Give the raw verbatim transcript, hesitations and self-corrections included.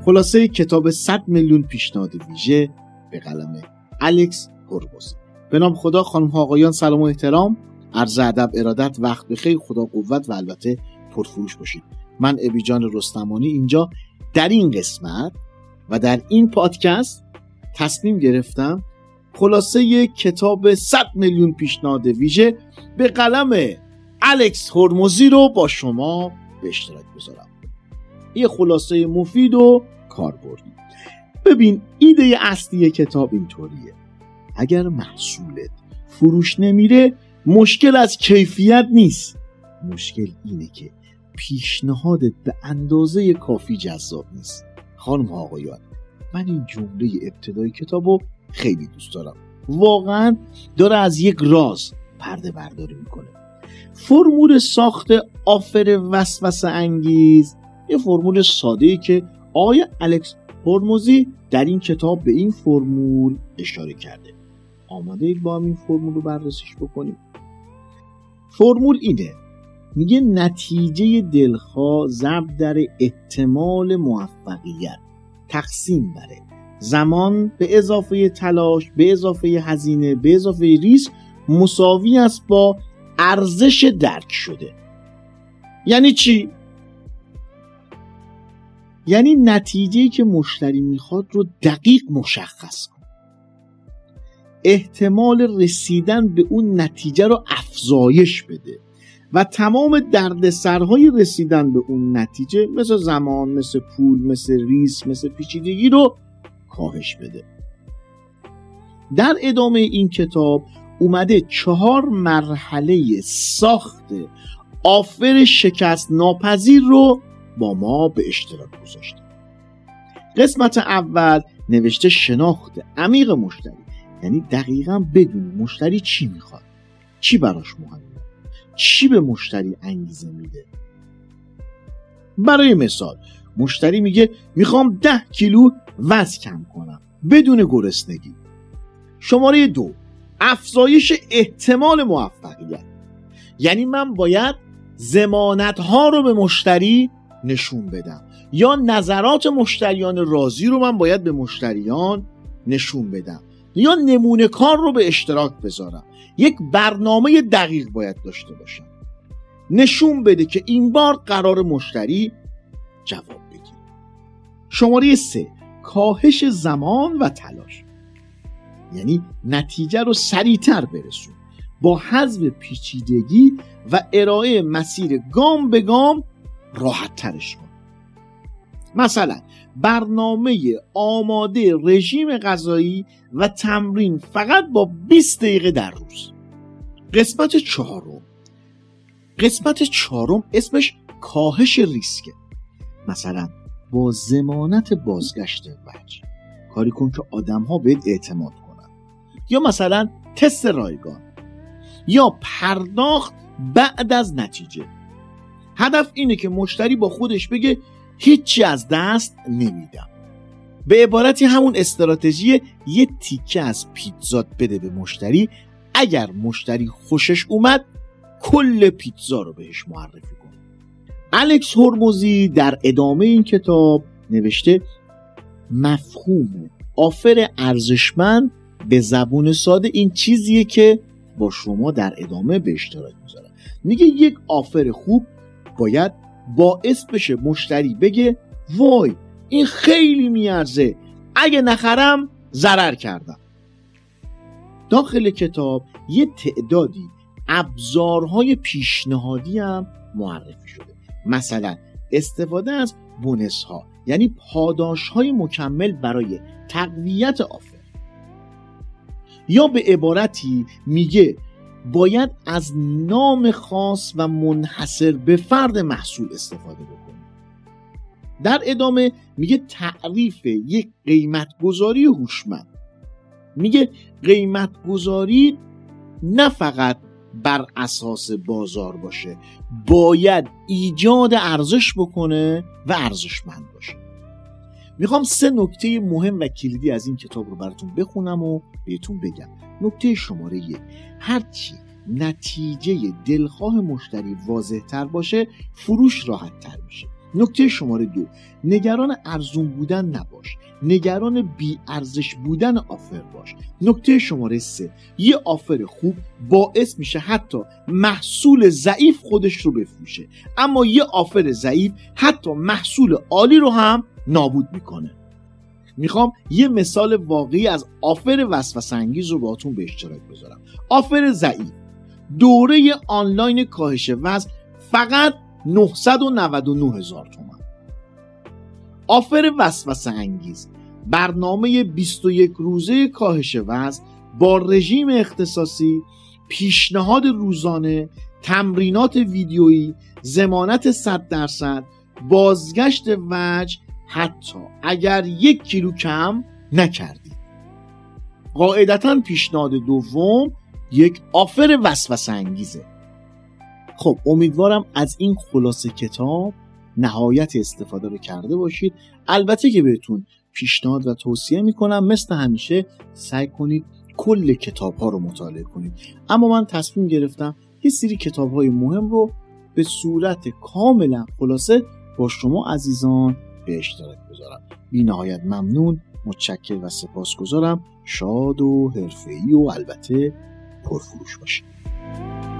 خلاصه کتاب صد میلیون پیشنهاد ویژه به قلم الکس هرمزی. به نام خدا، خانم ها آقایان، سلام و احترام، عرض ادب، ارادت، وقت بخیر، خدا قوت و البته پرفروش باشید. من ابی جان رستمانی اینجا در این قسمت و در این پادکست تصمیم گرفتم خلاصه کتاب صد میلیون پیشنهاد ویژه به قلم الکس هرمزی رو با شما به اشتراک بذارم. یه خلاصه مفید و کاربردی. ببین، ایده اصلی کتاب اینطوریه: اگر محصولت فروش نمیره، مشکل از کیفیت نیست، مشکل اینه که پیشنهادت به اندازه کافی جذاب نیست. خانم ها آقایان، من این جمله ابتدای کتابو خیلی دوست دارم. واقعا داره از یک راز پرده برداری میکنه. فرمول ساخت آفر وسوسه انگیز یه فرمول ساده‌ای که آقای الکس هرمزی در این کتاب به این فرمول اشاره کرده. آماده اید با هم این فرمول رو بررسیش بکنیم؟ فرمول اینه، میگه نتیجه دلخواه ضرب در احتمال موفقیت تقسیم بر زمان به اضافه تلاش به اضافه هزینه به اضافه ریسک مساوی است با ارزش درک شده. یعنی چی؟ یعنی نتیجه‌ای که مشتری میخواد رو دقیق مشخص کن، احتمال رسیدن به اون نتیجه رو افزایش بده و تمام دردسرهای رسیدن به اون نتیجه مثل زمان، مثل پول، مثل ریسک، مثل پیچیدگی رو کاهش بده. در ادامه این کتاب اومده چهار مرحله ساخت آفر شکست ناپذیر رو با ما به اشتراک گذاشته. قسمت اول نوشته شناخت عمیق مشتری، یعنی دقیقاً بدونی مشتری چی میخواد، چی براش مهمه، چی به مشتری انگیزه میده. برای مثال مشتری میگه میخوام ده کیلو وزن کم کنم بدون گرسنگی. شماره دو، افزایش احتمال موفقیت، یعنی من باید ضمانت ها رو به مشتری نشون بدم یا نظرات مشتریان راضی رو من باید به مشتریان نشون بدم یا نمونه کار رو به اشتراک بذارم. یک برنامه دقیق باید داشته باشم، نشون بده که این بار قرار مشتری جواب بگیره. شماره سه، کاهش زمان و تلاش، یعنی نتیجه رو سریعتر برسون با حذف پیچیدگی و ارائه مسیر گام به گام راحت ترش کن. مثلا برنامه آماده رژیم غذایی و تمرین فقط با بیست دقیقه در روز. قسمت چهارم قسمت چهارم اسمش کاهش ریسکه. مثلا با ضمانت بازگشت وجه کاری کن که آدم ها بهت اعتماد کنن، یا مثلا تست رایگان یا پرداخت بعد از نتیجه. هدف اینه که مشتری با خودش بگه هیچی از دست نمیدم. به عبارتی همون استراتژی یه تیکه از پیتزا بده به مشتری، اگر مشتری خوشش اومد کل پیتزا رو بهش معرفی کن. الکس هرمزی در ادامه این کتاب نوشته مفهوم آفر ارزشمند به زبون ساده این چیزیه که با شما در ادامه به اشتراک میذارم. میگه یک آفر خوب باید باعث بشه مشتری بگه وای این خیلی میارزه، اگه نخرم ضرر کردم. داخل کتاب یه تعدادی ابزارهای پیشنهادی هم معرفی شده، مثلا استفاده از بونس ها، یعنی پاداش های مکمل برای تقویت آفر، یا به عبارتی میگه باید از نام خاص و منحصر به فرد محصول استفاده بکنید. در ادامه میگه تعریف یک قیمت گذاری هوشمند. میگه قیمت گذاری نه فقط بر اساس بازار باشه، باید ایجاد ارزش بکنه و ارزشمند باشه. میخوام سه نکته مهم و کلیدی از این کتاب رو براتون بخونم و بهتون بگم. نکته شماره یک، هرچی نتیجه دلخواه مشتری واضح تر باشه، فروش راحت تر میشه. نکته شماره دو، نگران ارزون بودن نباش، نگران بی ارزش بودن آفر باش. نکته شماره سه، یه آفر خوب باعث میشه حتی محصول ضعیف خودش رو بفروشه، اما یه آفر ضعیف حتی محصول عالی رو هم نابود میکنه. میخوام یه مثال واقعی از آفر وسوسه انگیز رو باهاتون به اشتراک بذارم. آفر ضعیف: دوره آنلاین کاهش وزن فقط نهصد و نود و نه هزار تومان. آفر وسوسه انگیز: برنامه بیست و یک روزه کاهش وزن با رژیم اختصاصی، پیشنهاد روزانه، تمرینات ویدیویی، ضمانت صد درصد، بازگشت وجه حتی اگر یک کیلو کم نکردی. قاعدتاً پیشنهاد دوم یک آفر وسوسه انگیزه. خب امیدوارم از این خلاصه کتاب نهایت استفاده رو کرده باشید. البته که بهتون پیشنهاد و توصیه میکنم مثل همیشه سعی کنید کل کتاب ها رو مطالعه کنید، اما من تصمیم گرفتم یه سری کتاب های مهم رو به صورت کاملا خلاصه با شما عزیزان به اشتراک بذارم. بی نهایت ممنون، متشکر و سپاسگزارم. شاد و حرفه‌ای و البته پرفروش باشید.